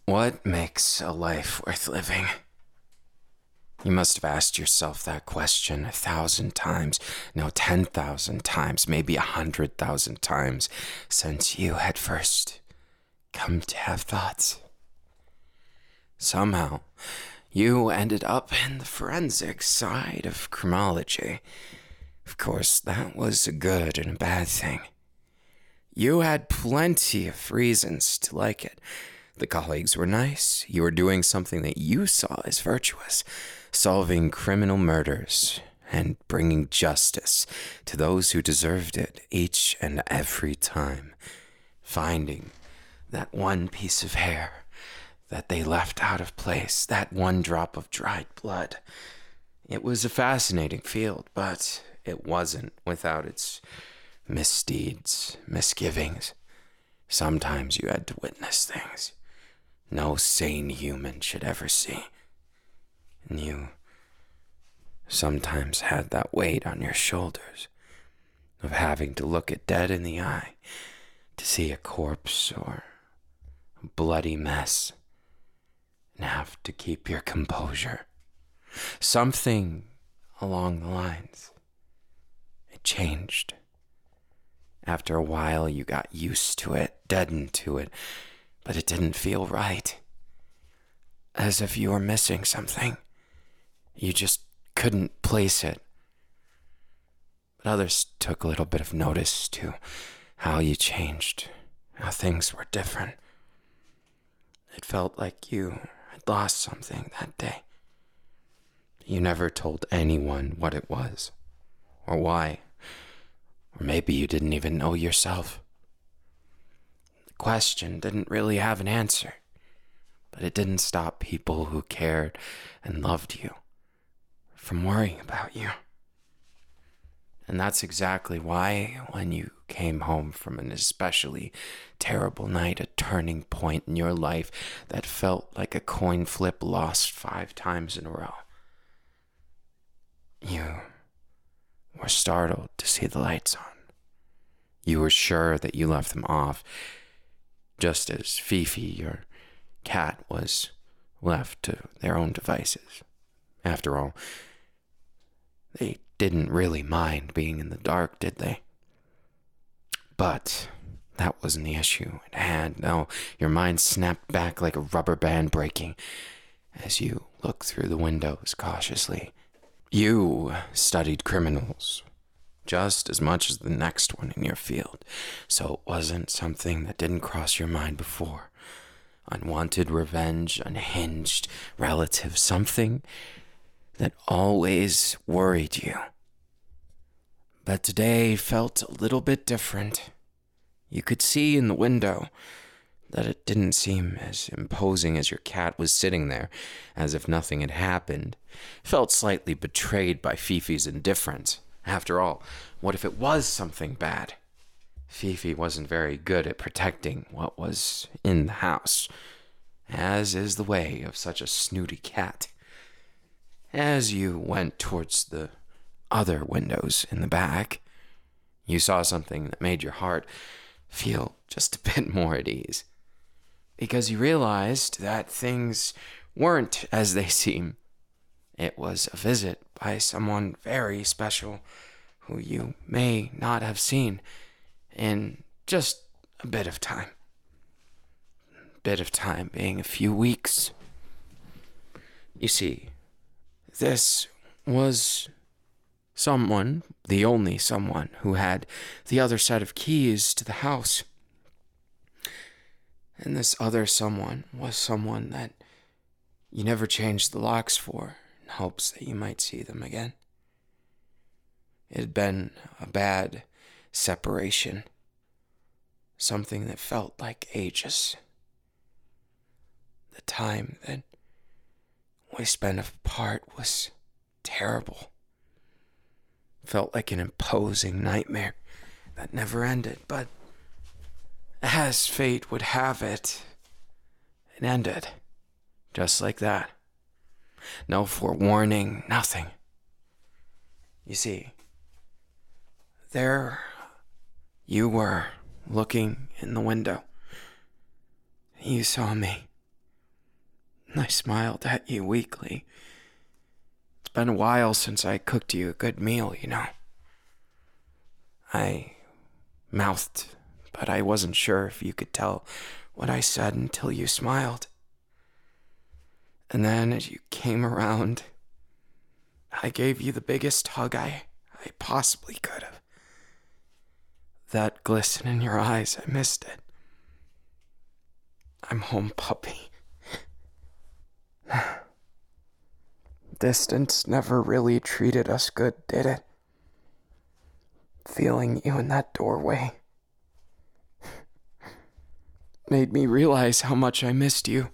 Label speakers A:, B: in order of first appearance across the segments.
A: What makes a life worth living? You must have asked yourself that question 1,000 times, no, 10,000 times, maybe 100,000 times since you had first come to have thoughts. Somehow, you ended up in the forensic side of criminology. Of course, that was a good and a bad thing. You had plenty of reasons to like it. The colleagues were nice. You were doing something that you saw as virtuous, solving criminal murders and bringing justice to those who deserved it each and every time. Finding that one piece of hair that they left out of place, that one drop of dried blood. It was a fascinating field, but it wasn't without its misdeeds, misgivings. Sometimes you had to witness things no sane human should ever see. And you sometimes had that weight on your shoulders of having to look it dead in the eye to see a corpse or a bloody mess and have to keep your composure. Something along the lines. It changed. After a while, you got used to it, deadened to it, but it didn't feel right. As if you were missing something. You just couldn't place it. But others took a little bit of notice to how you changed, how things were different. It felt like you had lost something that day. You never told anyone what it was, or why. Or maybe you didn't even know yourself. The question didn't really have an answer, but it didn't stop people who cared and loved you from worrying about you. And that's exactly why, when you came home from an especially terrible night, a turning point in your life that felt like a coin flip lost 5 times in a row, you were startled to see the lights on. You were sure that you left them off, just as Fifi, your cat, was left to their own devices. After all, they didn't really mind being in the dark, did they? But that wasn't the issue at hand. No, your mind snapped back like a rubber band breaking as you looked through the windows cautiously. You studied criminals just as much as the next one in your field, so it wasn't something that didn't cross your mind before. Unwanted revenge, unhinged relatives, something that always worried you. But today felt a little bit different. You could see in the window that it didn't seem as imposing as your cat was sitting there, as if nothing had happened. Felt slightly betrayed by Fifi's indifference. After all, what if it was something bad? Fifi wasn't very good at protecting what was in the house, as is the way of such a snooty cat. As you went towards the other windows in the back, you saw something that made your heart feel just a bit more at ease. Because you realized that things weren't as they seem. It was a visit by someone very special who you may not have seen in just a bit of time. Bit of time being a few weeks. You see, this was someone, the only someone, who had the other set of keys to the house. And this other someone was someone that you never changed the locks for in hopes that you might see them again. It had been a bad separation, something that felt like ages. The time that we spent apart was terrible. Felt like an imposing nightmare that never ended, but as fate would have it, it ended. Just like that. No forewarning, nothing. You see, there you were, looking in the window. You saw me, I smiled at you weakly. It's been a while since I cooked you a good meal, you know. I mouthed, but I wasn't sure if you could tell what I said until you smiled. And then as you came around, I gave you the biggest hug I possibly could have. That glisten in your eyes, I missed it. I'm home, puppy. Distance never really treated us good, did it? Feeling you in that doorway made me realize how much I missed you.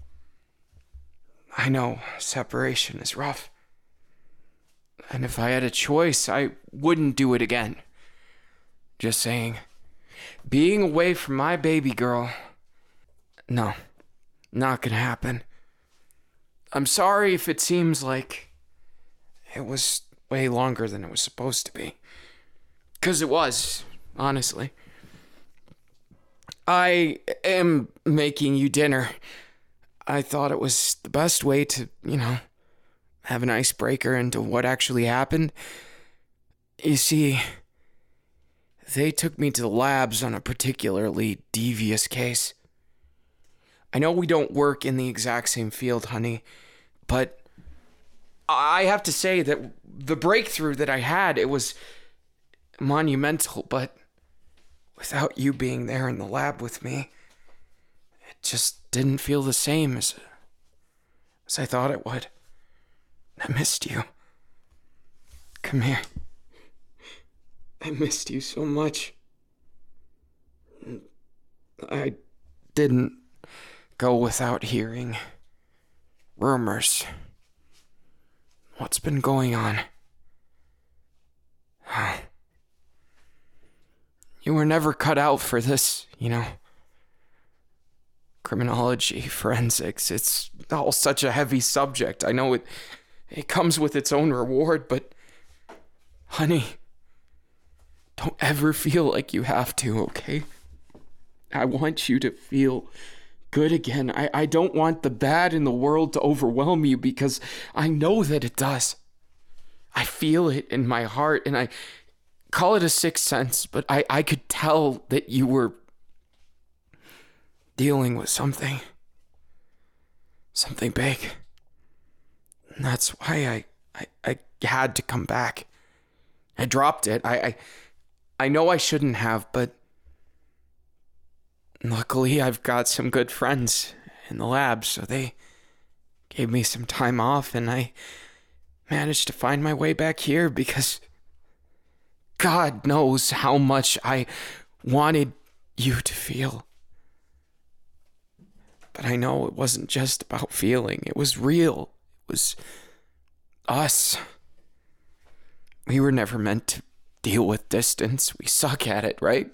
A: I know separation is rough. And if I had a choice, I wouldn't do it again. Just saying. Being away from my baby girl, no, not gonna happen. I'm sorry if it seems like it was way longer than it was supposed to be. 'Cause it was, honestly. I am making you dinner. I thought it was the best way to, have an icebreaker into what actually happened. You see, they took me to the labs on a particularly devious case. I know we don't work in the exact same field, honey, but I have to say that the breakthrough that I had, it was monumental, but without you being there in the lab with me, it just didn't feel the same as I thought it would. I missed you. Come here. I missed you so much. I didn't go without hearing rumors. What's been going on? You were never cut out for this, Criminology, forensics, it's all such a heavy subject. I know it comes with its own reward, but honey, don't ever feel like you have to, okay? I want you to feel good again. I don't want the bad in the world to overwhelm you because I know that it does. I feel it in my heart, and I call it a sixth sense, but I could tell that you were dealing with something big. And that's why I had to come back. I dropped it. I know I shouldn't have, but luckily I've got some good friends in the lab, so they gave me some time off, and I managed to find my way back here because God knows how much I wanted you to feel. But I know it wasn't just about feeling. It was real. It was us. We were never meant to deal with distance. We suck at it, right?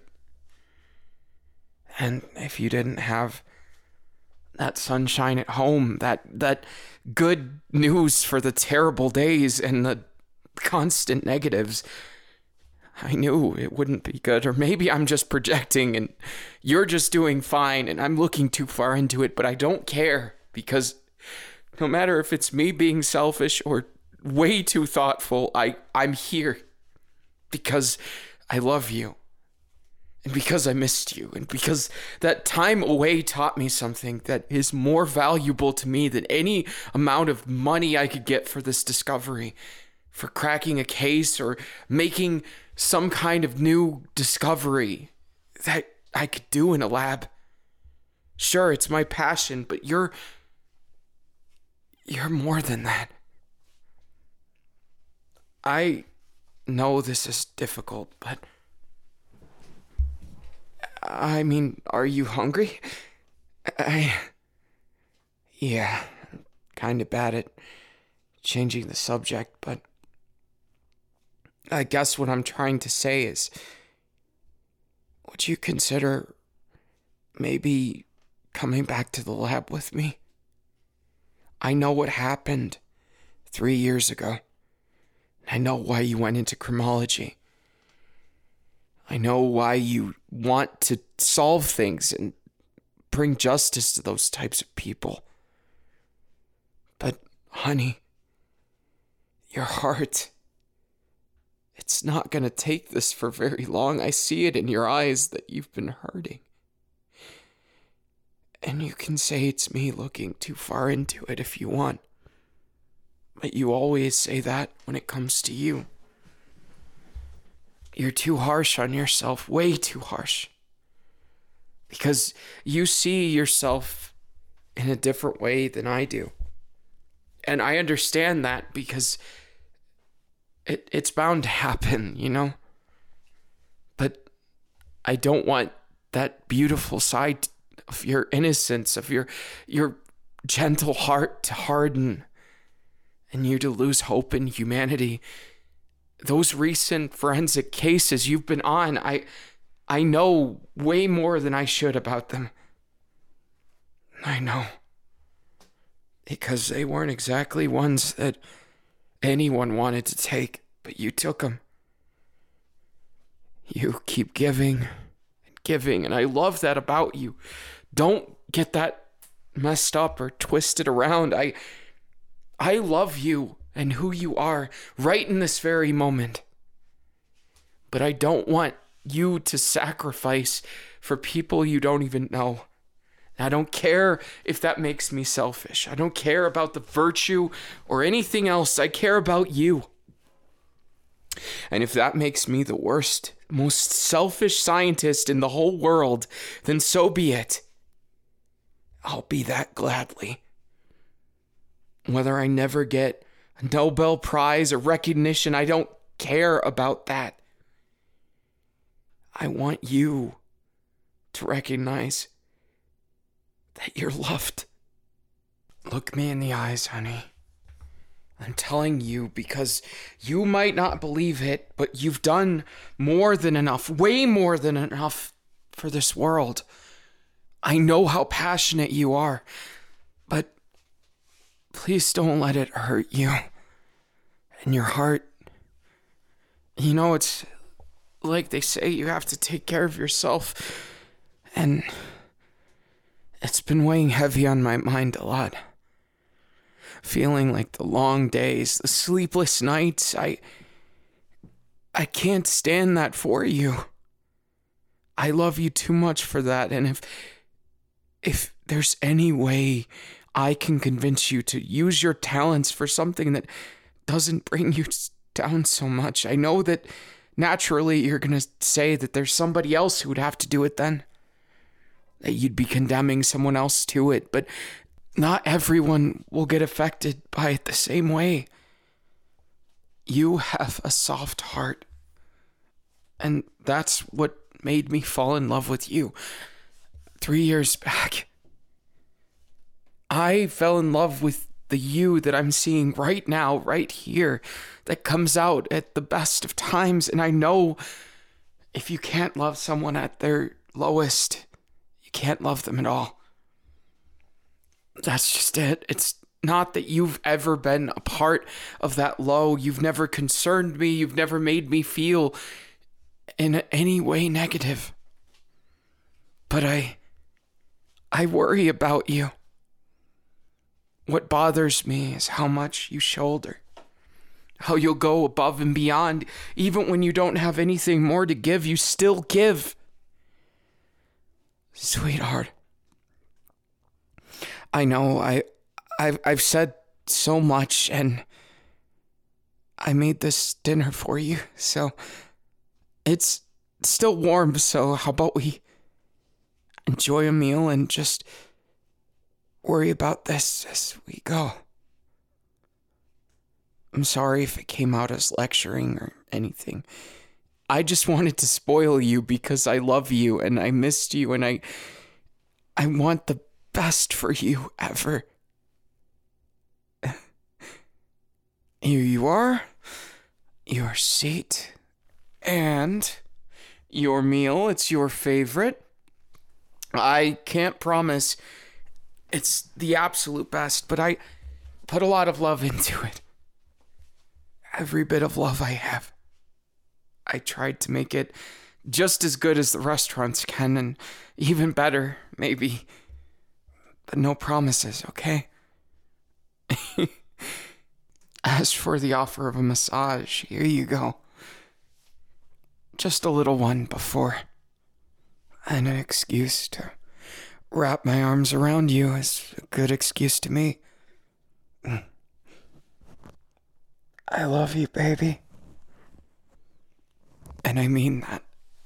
A: And if you didn't have that sunshine at home, that good news for the terrible days and the constant negatives, I knew it wouldn't be good. Or maybe I'm just projecting and you're just doing fine and I'm looking too far into it, but I don't care, because no matter if it's me being selfish or way too thoughtful, I'm here because I love you. And because I missed you, and because that time away taught me something that is more valuable to me than any amount of money I could get for this discovery, for cracking a case or making some kind of new discovery that I could do in a lab. Sure, it's my passion, but you're more than that. I know this is difficult, but I mean, are you hungry? Yeah, kind of bad at changing the subject, but I guess what I'm trying to say is, would you consider maybe coming back to the lab with me? I know what happened 3 years ago. I know why you went into criminology. I know why you want to solve things and bring justice to those types of people. Honey, your heart, it's not gonna take this for very long. I see it in your eyes that you've been hurting. And you can say it's me looking too far into it if you want. But you always say that when it comes to you. You're too harsh on yourself, way too harsh. Because you see yourself in a different way than I do. And I understand that because it's bound to happen, you know? But I don't want that beautiful side of your innocence, of your gentle heart to harden and you to lose hope in humanity. Those recent forensic cases you've been on, I know way more than I should about them. I know. Because they weren't exactly ones that anyone wanted to take, but you took them. You keep giving and giving, and I love that about you. Don't get that messed up or twisted around. I love you and who you are right in this very moment. But I don't want you to sacrifice for people you don't even know. I don't care if that makes me selfish. I don't care about the virtue or anything else. I care about you. And if that makes me the worst, most selfish scientist in the whole world, then so be it. I'll be that gladly. Whether I never get a Nobel Prize or recognition, I don't care about that. I want you to recognize that you're loved. Look me in the eyes, honey. I'm telling you because you might not believe it, but you've done more than enough, way more than enough for this world. I know how passionate you are, but please don't let it hurt you and your heart. You know, it's like they say you have to take care of yourself, and it's been weighing heavy on my mind a lot. Feeling like the long days, the sleepless nights, I can't stand that for you. I love you too much for that, and if there's any way I can convince you to use your talents for something that doesn't bring you down so much, I know that naturally you're going to say that there's somebody else who would have to do it then. That you'd be condemning someone else to it, but not everyone will get affected by it the same way. You have a soft heart, and that's what made me fall in love with you. 3 years back, I fell in love with the you that I'm seeing right now, right here, that comes out at the best of times. And I know if you can't love someone at their lowest, you can't love them at all. That's just it. It's not that you've ever been a part of that low. You've never concerned me. You've never made me feel in any way negative. But I worry about you. What bothers me is how much you shoulder. How you'll go above and beyond. Even when you don't have anything more to give, you still give. Sweetheart. I know I've said so much, and I made this dinner for you, so it's still warm, so how about we enjoy a meal and just worry about this as we go. I'm sorry if it came out as lecturing or anything. I just wanted to spoil you because I love you and I missed you and I want the best for you ever. Here you are, your seat, and your meal. It's your favorite. I can't promise it's the absolute best, but I put a lot of love into it. Every bit of love I have. I tried to make it just as good as the restaurants can, and even better, maybe. But no promises, okay? As for the offer of a massage, here you go. Just a little one before. And an excuse to wrap my arms around you is a good excuse to me. I love you, baby. And I mean that.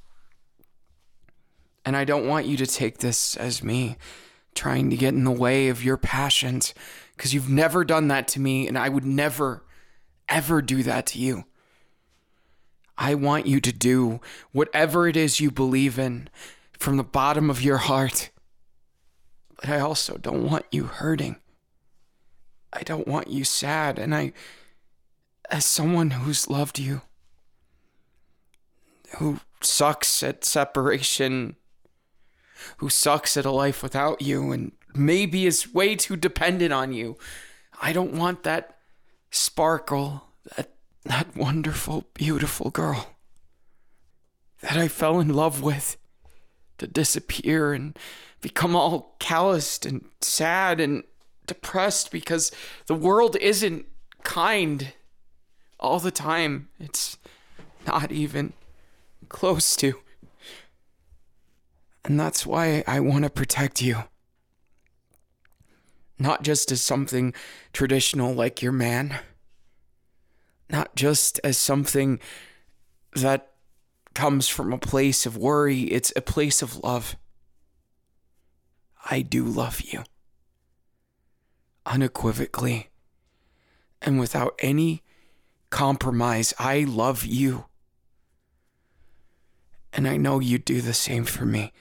A: And I don't want you to take this as me trying to get in the way of your passions, because you've never done that to me, and I would never, ever do that to you. I want you to do whatever it is you believe in from the bottom of your heart. But I also don't want you hurting. I don't want you sad, and as someone who's loved you, who sucks at separation, who sucks at a life without you, and maybe is way too dependent on you, I don't want that sparkle, that wonderful, beautiful girl that I fell in love with to disappear and become all calloused and sad and depressed because the world isn't kind all the time. It's not even close to. And that's why I want to protect you. Not just as something traditional like your man. Not just as something that comes from a place of worry. It's a place of love. I do love you. Unequivocally. And without any compromise, I love you. And I know you do the same for me.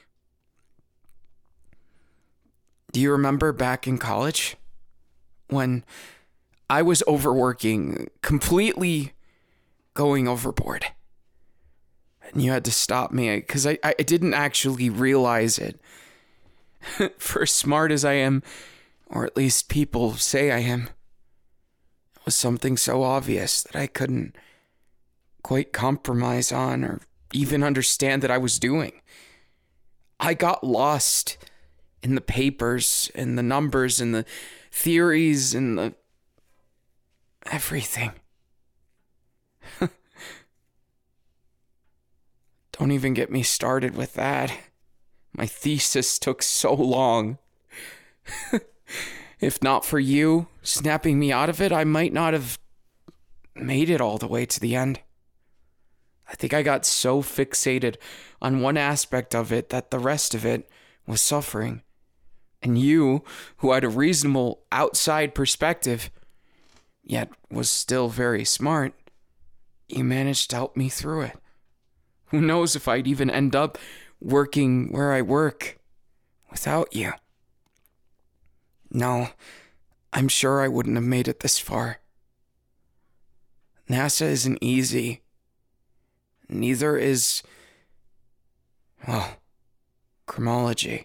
A: Do you remember back in college when I was overworking, completely going overboard? And you had to stop me because I didn't actually realize it. For as smart as I am, or at least people say I am, it was something so obvious that I couldn't quite compromise on or even understand that I was doing. I got lost in the papers and the numbers and the theories and the everything. Don't even get me started with that. My thesis took so long. If not for you snapping me out of it, I might not have made it all the way to the end. I think I got so fixated on one aspect of it that the rest of it was suffering. And you, who had a reasonable outside perspective, yet was still very smart, you managed to help me through it. Who knows if I'd even end up working where I work without you. No, I'm sure I wouldn't have made it this far. NASA isn't easy. Neither is, well, criminology.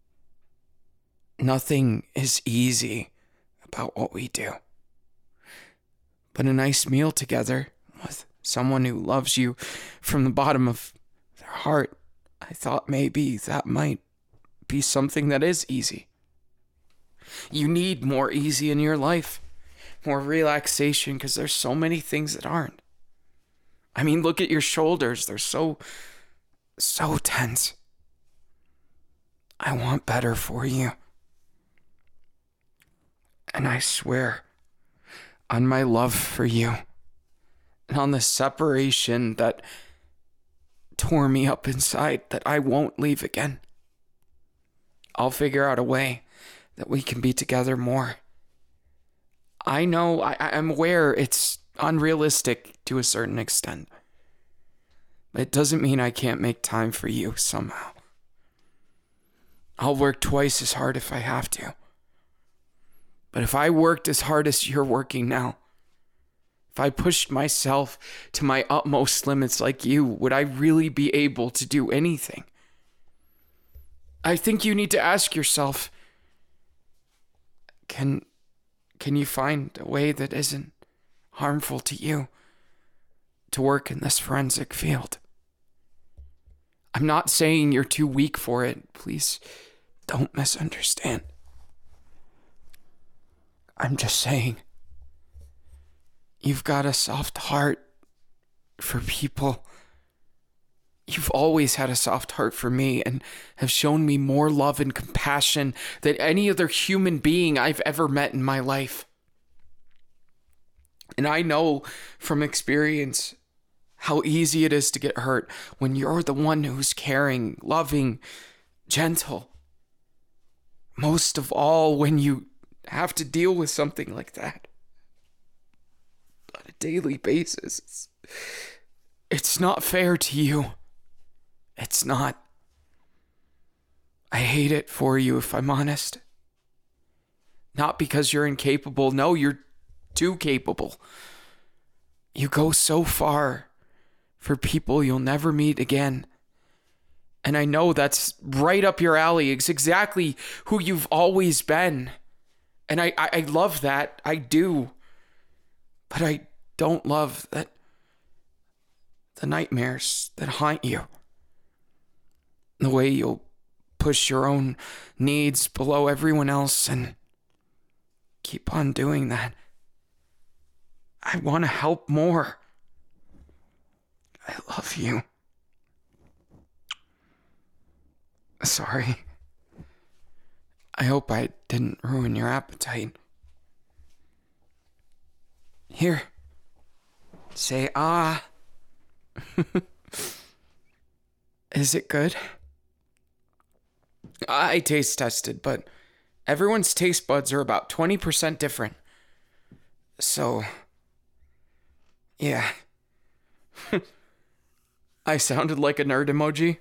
A: Nothing is easy about what we do. But a nice meal together with someone who loves you from the bottom of their heart, I thought maybe that might be something that is easy. You need more easy in your life, more relaxation, because there's so many things that aren't. I mean, look at your shoulders. They're so tense. I want better for you. And I swear on my love for you and on the separation that tore me up inside that I won't leave again. I'll figure out a way that we can be together more. I know, I'm aware it's unrealistic to a certain extent. But it doesn't mean I can't make time for you somehow. I'll work twice as hard if I have to. But if I worked as hard as you're working now, if I pushed myself to my utmost limits like you, would I really be able to do anything? I think you need to ask yourself, can you find a way that isn't harmful to you to work in this forensic field? I'm not saying you're too weak for it. Please don't misunderstand. I'm just saying You've got a soft heart for people. You've always had a soft heart for me and have shown me more love and compassion than any other human being I've ever met in my life. And I know from experience how easy it is to get hurt when you're the one who's caring, loving, gentle. Most of all when you have to deal with something like that on a daily basis. It's not fair to you. It's not. I hate it for you, if I'm honest. Not because you're incapable. No, you're too capable. You go so far for people you'll never meet again. And I know that's right up your alley. It's exactly who you've always been. And I love that. I do. But I don't love that the nightmares that haunt you. The way you'll push your own needs below everyone else and keep on doing that. I want to help more. I love you. Sorry. I hope I didn't ruin your appetite. Here. Say ah. Is it good? I taste tested, but everyone's taste buds are about 20% different. So, yeah. I sounded like a nerd emoji.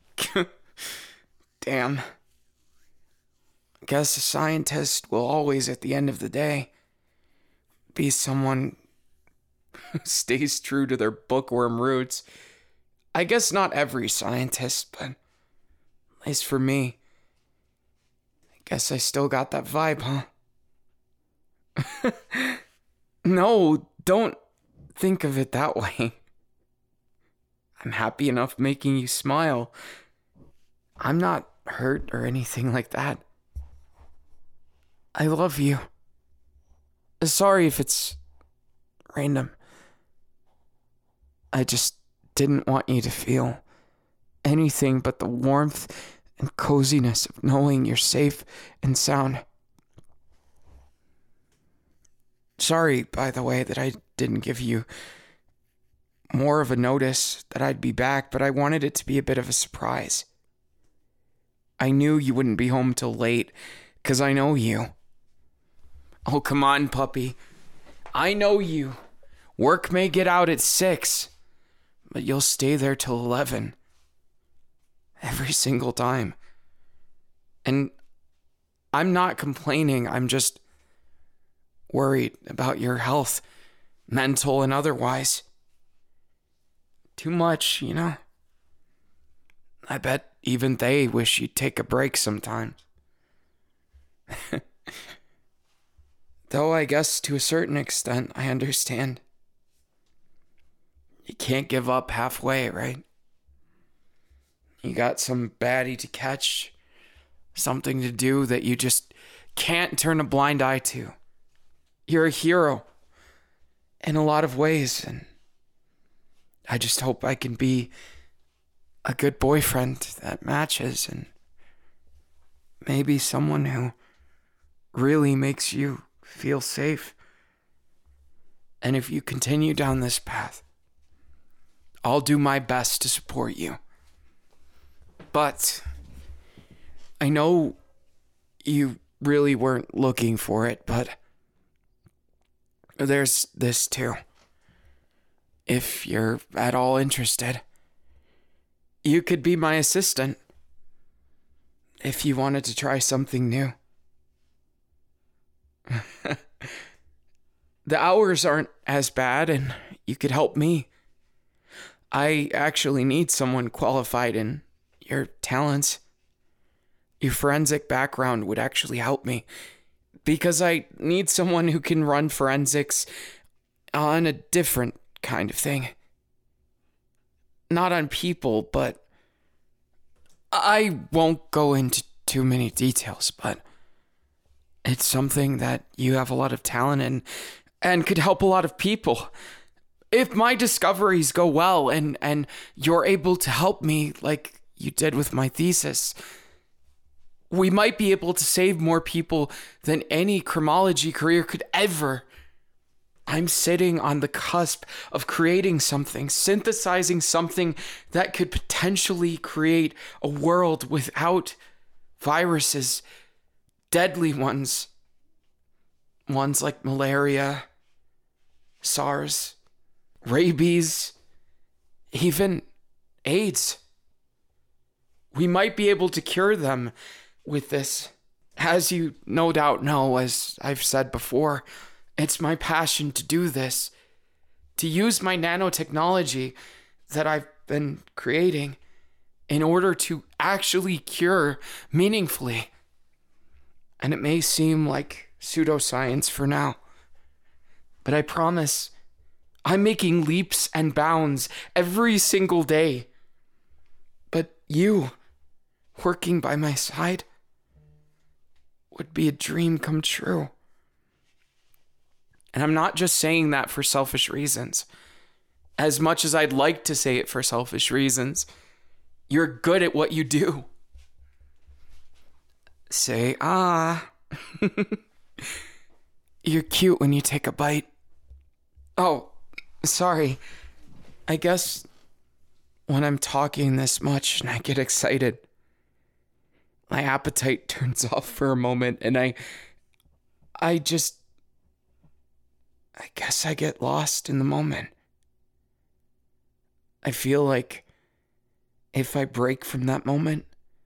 A: Damn. Guess a scientist will always, at the end of the day, be someone who stays true to their bookworm roots. I guess not every scientist, but at least for me, I guess I still got that vibe, huh? No, don't think of it that way. I'm happy enough making you smile. I'm not hurt or anything like that. I love you. Sorry if it's random. I just didn't want you to feel anything but the warmth and coziness of knowing you're safe and sound. Sorry, by the way, that I didn't give you more of a notice that I'd be back, but I wanted it to be a bit of a surprise. I knew you wouldn't be home till late, 'cause I know you. Oh, come on, puppy. I know you. Work may get out at 6, but you'll stay there till 11. Every single time. And I'm not complaining. I'm just worried about your health, mental and otherwise. Too much, you know? I bet even they wish you'd take a break sometimes. Though I guess to a certain extent, I understand. You can't give up halfway, right? You got some baddie to catch, something to do that you just can't turn a blind eye to. You're a hero in a lot of ways, and I just hope I can be a good boyfriend that matches, and maybe someone who really makes you feel safe. And if you continue down this path, I'll do my best to support you. But I know you really weren't looking for it, but there's this too. If you're at all interested, you could be my assistant if you wanted to try something new. The hours aren't as bad, and you could help me. I actually need someone qualified in your talents. Your forensic background would actually help me, because I need someone who can run forensics on a different kind of thing. Not on people, but I won't go into too many details, but it's something that you have a lot of talent in.
B: and could help a lot of people. If my discoveries go well and you're able to help me like you did with my thesis, we might be able to save more people than any criminology career could ever. I'm sitting on the cusp of creating something, synthesizing something that could potentially create a world without viruses, deadly ones like malaria, SARS, rabies, even AIDS. We might be able to cure them with this. As you no doubt know, as I've said before, it's my passion to do this, to use my nanotechnology that I've been creating in order to actually cure meaningfully. And it may seem like pseudoscience for now, but I promise I'm making leaps and bounds every single day. But you, working by my side, would be a dream come true. And I'm not just saying that for selfish reasons. As much as I'd like to say it for selfish reasons, you're good at what you do. Say, ah. You're cute when you take a bite. Oh, sorry. I guess when I'm talking this much and I get excited, my appetite turns off for a moment and I guess I get lost in the moment. I feel like if I break from that moment,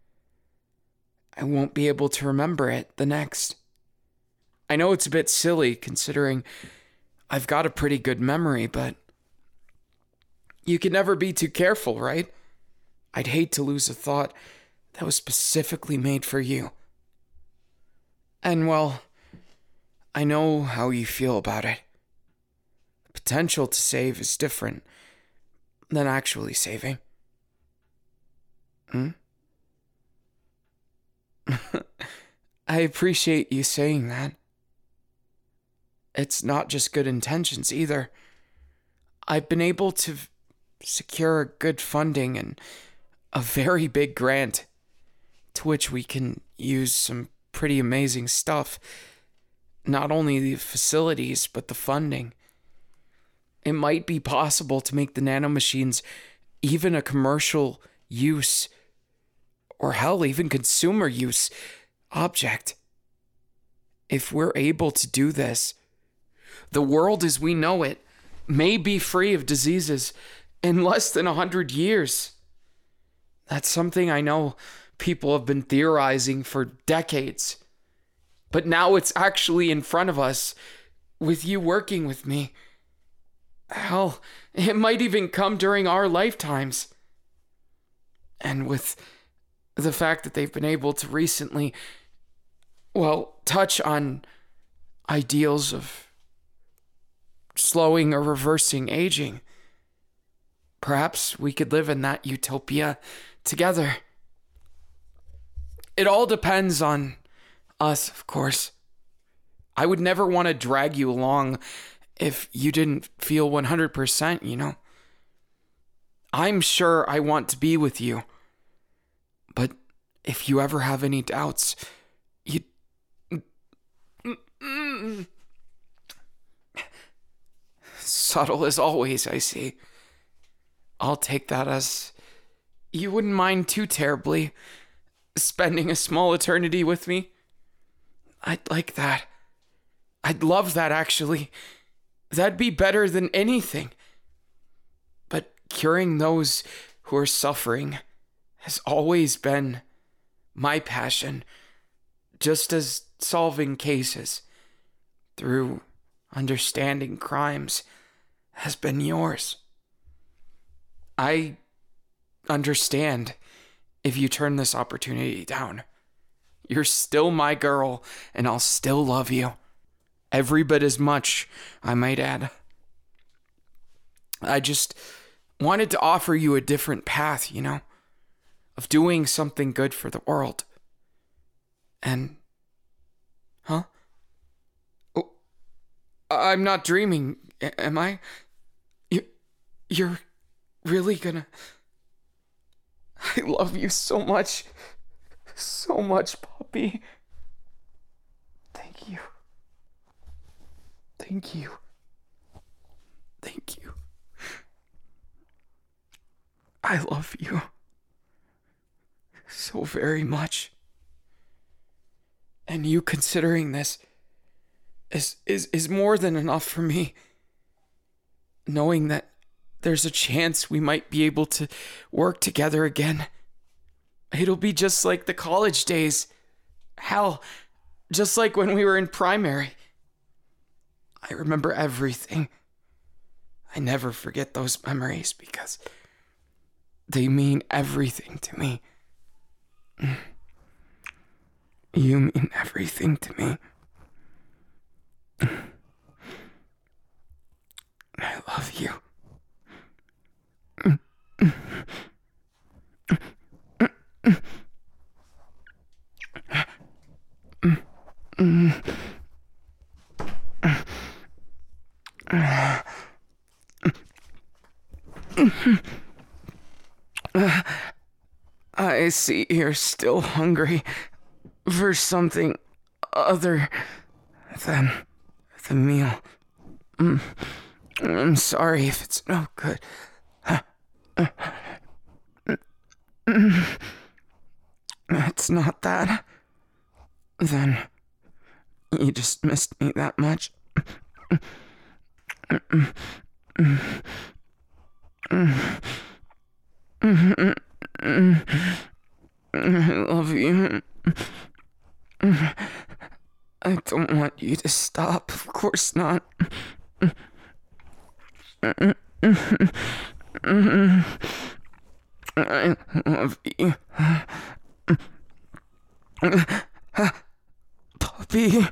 B: I won't be able to remember it the next. I know it's a bit silly considering I've got a pretty good memory, but you can never be too careful, right? I'd hate to lose a thought that was specifically made for you. And well, I know how you feel about it. The potential to save is different than actually saving. I appreciate you saying that. It's not just good intentions either. I've been able to secure good funding and a very big grant to which we can use some pretty amazing stuff. Not only the facilities, but the funding. It might be possible to make the nanomachines even a commercial use, or hell, even consumer use object. If we're able to do this, the world as we know it may be free of diseases in less than 100 years. That's something I know people have been theorizing for decades. But now it's actually in front of us with you working with me. Hell, it might even come during our lifetimes. And with the fact that they've been able to recently, touch on ideals of slowing or reversing aging, perhaps we could live in that utopia together. It all depends on us, of course. I would never want to drag you along if you didn't feel 100%, you know. I'm sure I want to be with you. But if you ever have any doubts, subtle as always, I see. I'll take that as you wouldn't mind too terribly spending a small eternity with me. I'd like that. I'd love that, actually. That'd be better than anything. But curing those who are suffering has always been my passion, just as solving cases through understanding crimes has been yours. I understand if you turn this opportunity down. You're still my girl, and I'll still love you. Every bit as much, I might add. I just wanted to offer you a different path, you know, of doing something good for the world. And, I'm not dreaming, am I? You're really gonna... I love you so much. So much, Poppy. Thank you. Thank you. Thank you. I love you so very much. And you considering this is more than enough for me. Knowing that there's a chance we might be able to work together again. It'll be just like the college days. Hell, just like when we were in primary. I remember everything. I never forget those memories because they mean everything to me. You mean everything to me. I love you. I see you're still hungry for something other than the meal. I'm sorry if it's no good. It's not that. Then you just missed me that much. I love you. I don't want you to stop. Of course not. I love you. Puppy.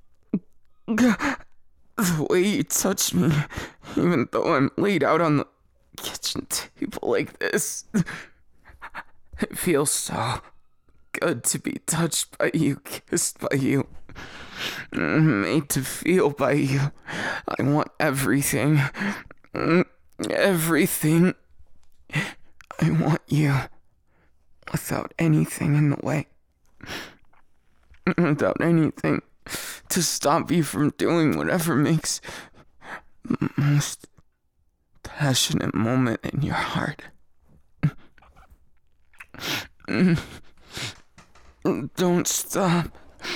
B: The way you touch me, even though I'm laid out on the kitchen table like this. It feels so good to be touched by you, kissed by you, made to feel by you. I want everything. Everything. I want you without anything in the way. Without anything to stop you from doing whatever makes the most passionate moment in your heart. Don't stop.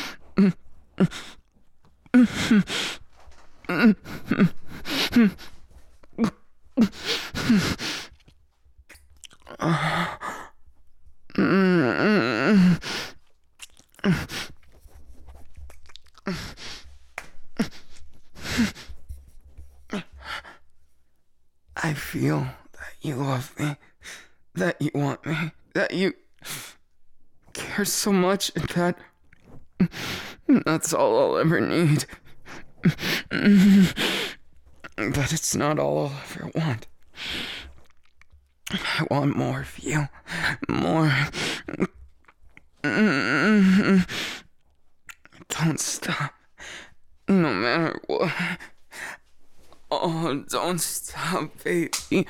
B: I feel that you love me, that you want me, that you care so much, and that's all I'll ever need. But it's not all I'll ever want. I want more of you. More. Don't stop. No matter what. Oh, don't stop, baby.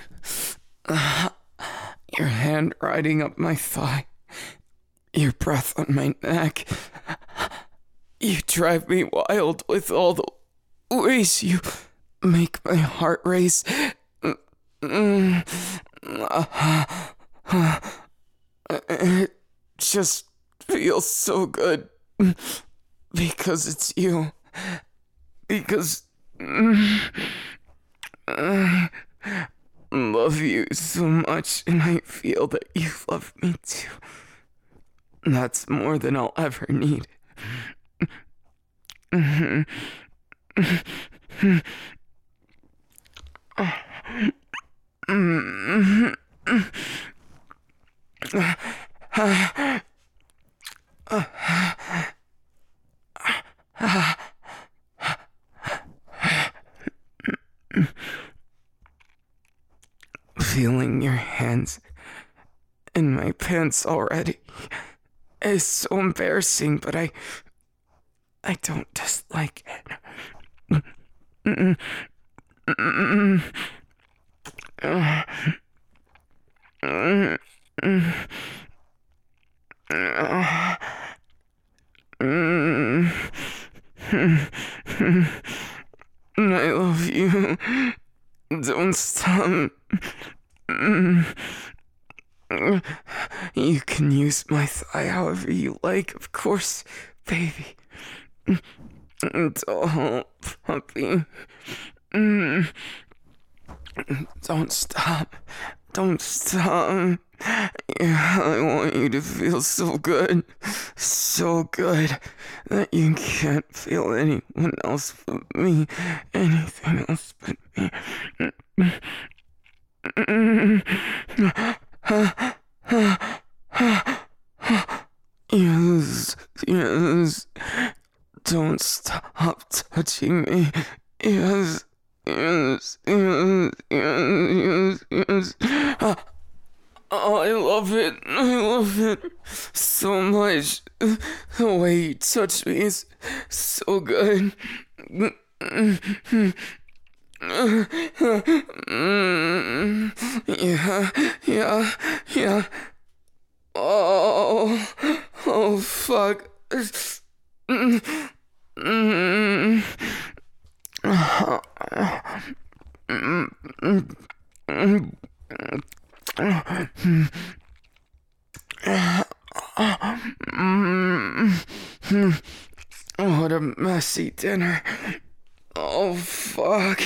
B: Your hand riding up my thigh. Your breath on my neck. You drive me wild with all the ways you make my heart race. It just feels so good because it's you. Because I love you so much, and I feel that you love me too. That's more than I'll ever need. Feeling your hands in my pants already is so embarrassing, but I don't dislike it. I love you. Don't stop. You can use my thigh however you like, of course, baby. Don't, puppy. Don't stop. Don't stop. Yeah, I want you to feel so good that you can't feel anyone else but me, anything else but me. Yes, yes. Don't stop touching me. Yes, yes, yes, yes, yes, yes. Oh, I love it. I love it so much. The way you touch me is so good. Yeah, yeah, yeah. Oh, fuck. What a messy dinner. Oh, fuck.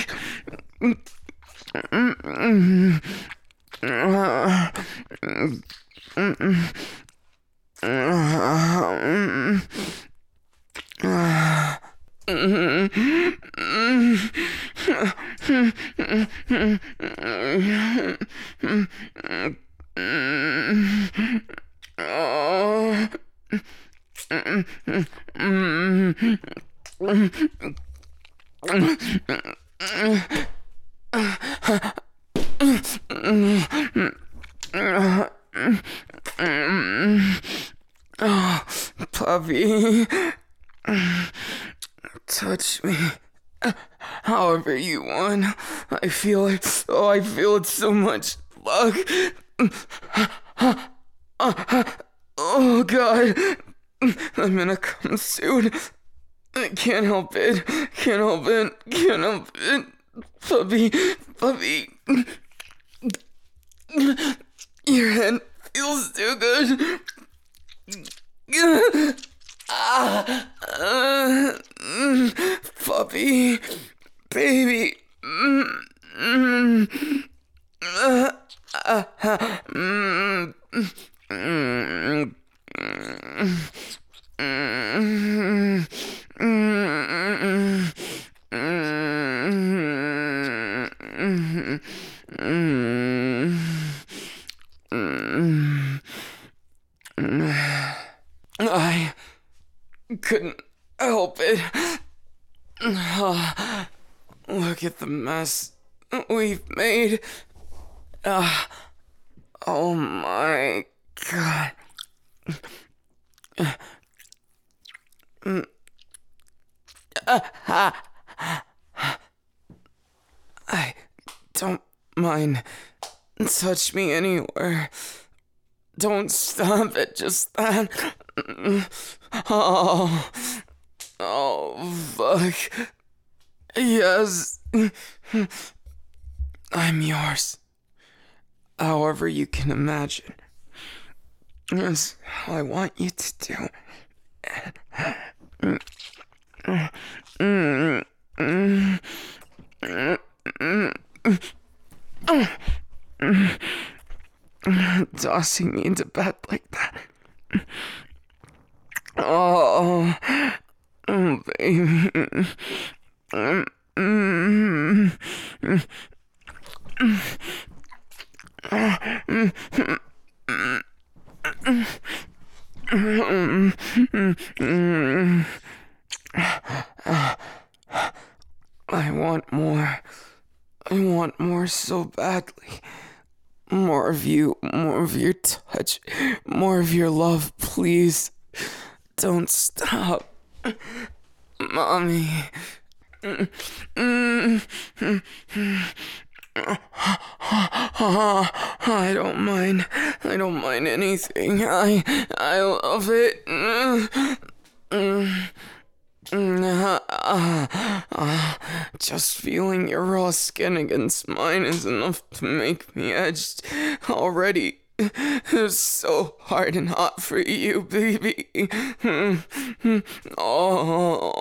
B: Oh, puppy, touch me however you want. I feel it. Oh, I feel it so much. Fuck. Oh, God. I'm gonna come soon. I can't help it. Can't help it. Can't help it. Puppy. Your hand feels too good. Puppy, baby. I couldn't help it. Look at the mess we've made. Oh my God. I don't mind. Touch me anywhere. Don't stop at just that. Oh, fuck. Yes. I'm yours. However you can imagine. That's how I want you to do. Tossing me into bed like that. Oh, baby. I want more. I want more so badly. More of you, more of your touch, more of your love, please. Don't stop. Mommy. I don't mind. I don't mind anything. I love it. Just feeling your raw skin against mine is enough to make me edged already. It's so hard and hot for you, baby. Oh,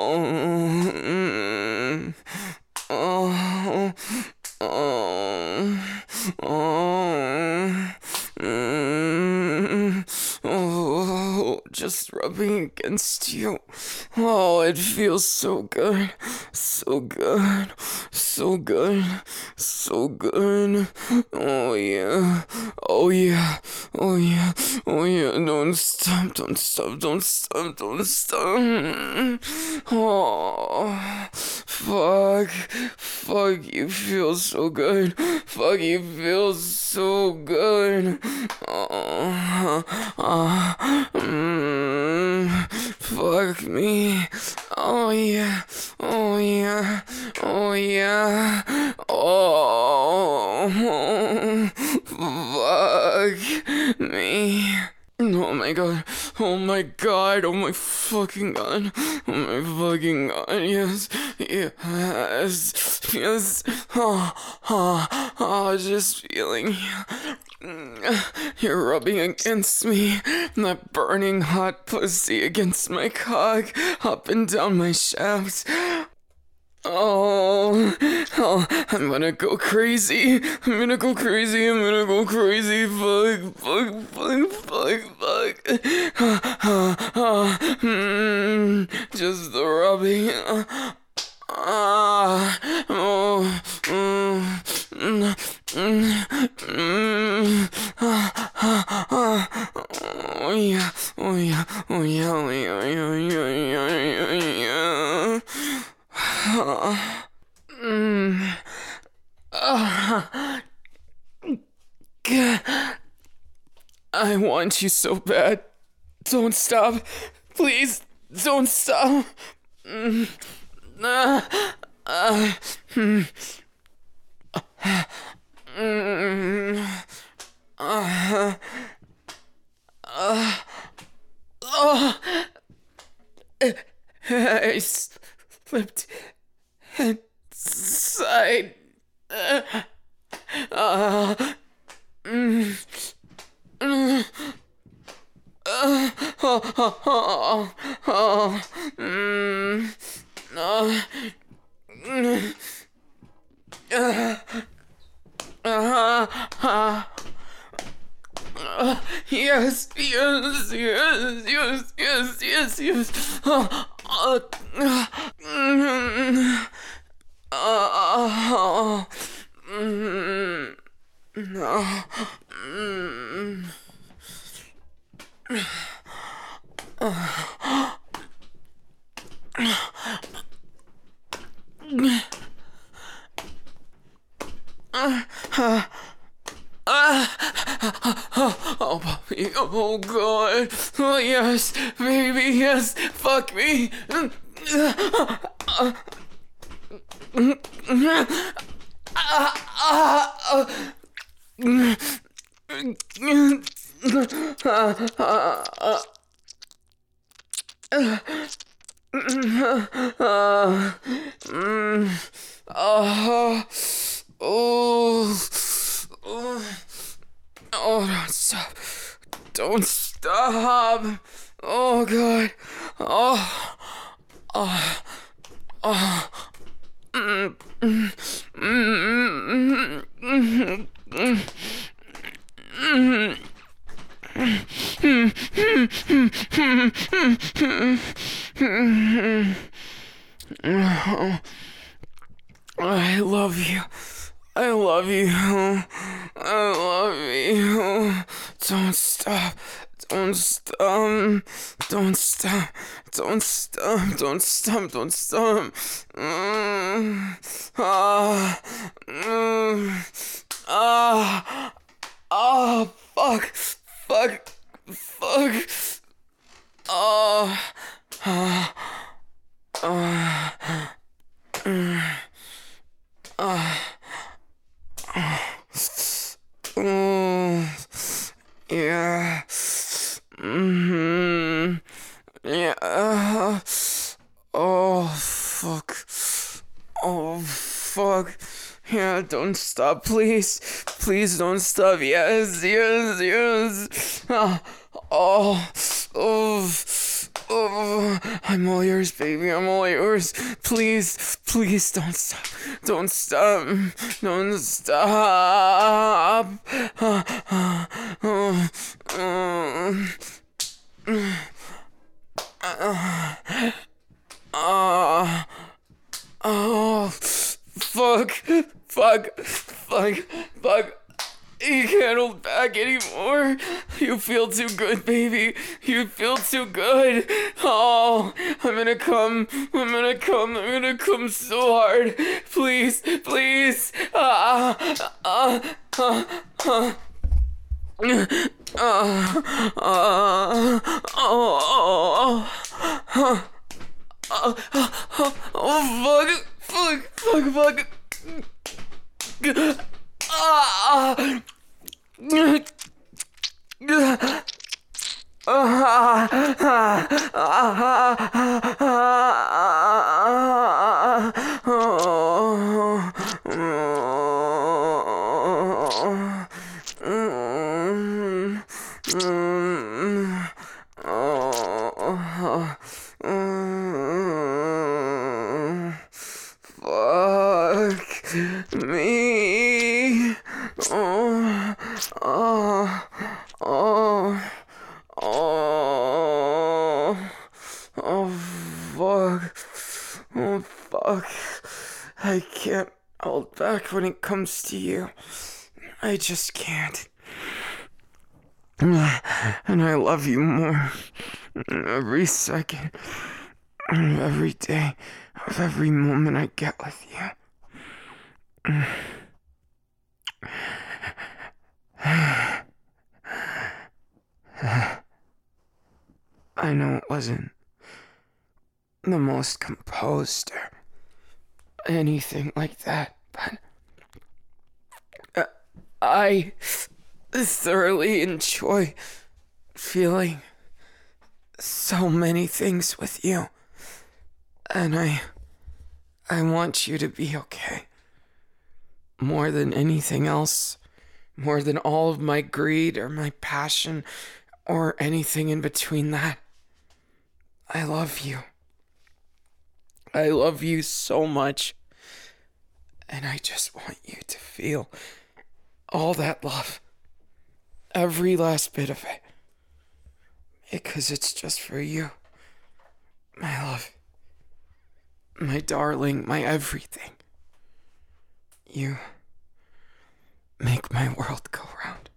B: oh, just rubbing against you. Oh, it feels so good. So good. So good. So good. Oh, yeah. Oh, yeah. Oh, yeah. Oh, yeah. Don't stop. Don't stop. Don't stop. Don't stop. Oh, fuck. Fuck, you feel so good. Fuck, you feel so good. Fuck me. Oh yeah. Oh yeah. Oh yeah. Oh. Fuck me. Oh my god. Oh my god. Oh my fucking god. Oh my fucking god. Yes. Yes. Yes. Just feeling you're rubbing against me. That burning hot pussy against my cock. Up and down my shafts. Oh, I'm gonna go crazy. I'm gonna go crazy. I'm gonna go crazy. Fuck, fuck, fuck, fuck, fuck. Just the rubbing. Oh, yeah, oh yeah, oh yeah, oh yeah, oh yeah, oh yeah, I want you so bad. Don't stop. Please, don't stop. I slipped inside. Yes, yes, yes, yes, yes, yes, yes. Oh, puppy. Oh, God. Oh, yes. Baby, yes. Fuck me. Oh, don't stop. Don't stop. Oh, God. Oh. Oh. Oh. I love you. I love you. I love you. Don't stop. Don't stop. Don't stop. Don't stop. Don't stop. Don't stop. Fuck. Fuck. Fuck. Yeah. Mm-hmm. Yeah. Oh, fuck. Oh, fuck. Yeah, don't stop, please. Please don't stop. Yes, yes, yes. Oh, oh, oh. I'm all yours, baby. I'm all yours. Please, please don't stop. Don't stop. Don't stop. Oh, fuck, fuck, fuck, fuck. You can't hold back anymore. You feel too good, baby. You feel too good. Oh, I'm gonna come. I'm gonna come. I'm gonna come so hard. Please, please. Oh, fuck, fuck, fuck, fuck. Ah. Fuck me. Oh, oh, oh, oh, oh, fuck. Oh, fuck. I can't hold back when it comes to you. I just can't. And I love you more every second of every day of every moment I get with you. I know it wasn't the most composed or anything like that, but I thoroughly enjoy feeling so many things with you. And I want you to be okay. More than anything else, more than all of my greed or my passion or anything in between that. I love you. I love you so much. And I just want you to feel all that love. Every last bit of it. Because it's just for you. My love. My darling, my everything. You make my world go round.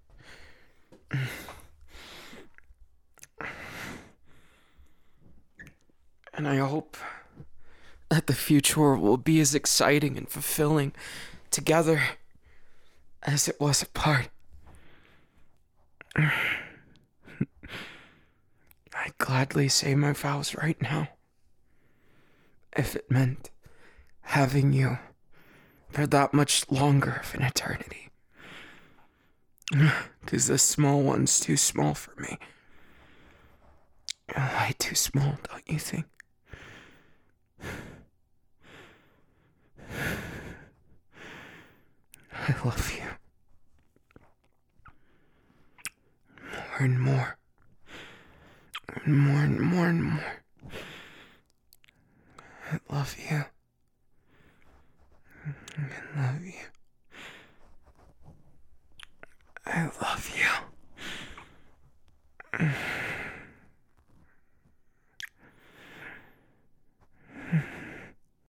B: And I hope that the future will be as exciting and fulfilling together as it was apart. I'd gladly say my vows right now, if it meant having you for that much longer of an eternity. 'Cause this small one's too small for me. Way too small, don't you think? I love you. More and more. And more and more and more. I love you. I love you. I love you.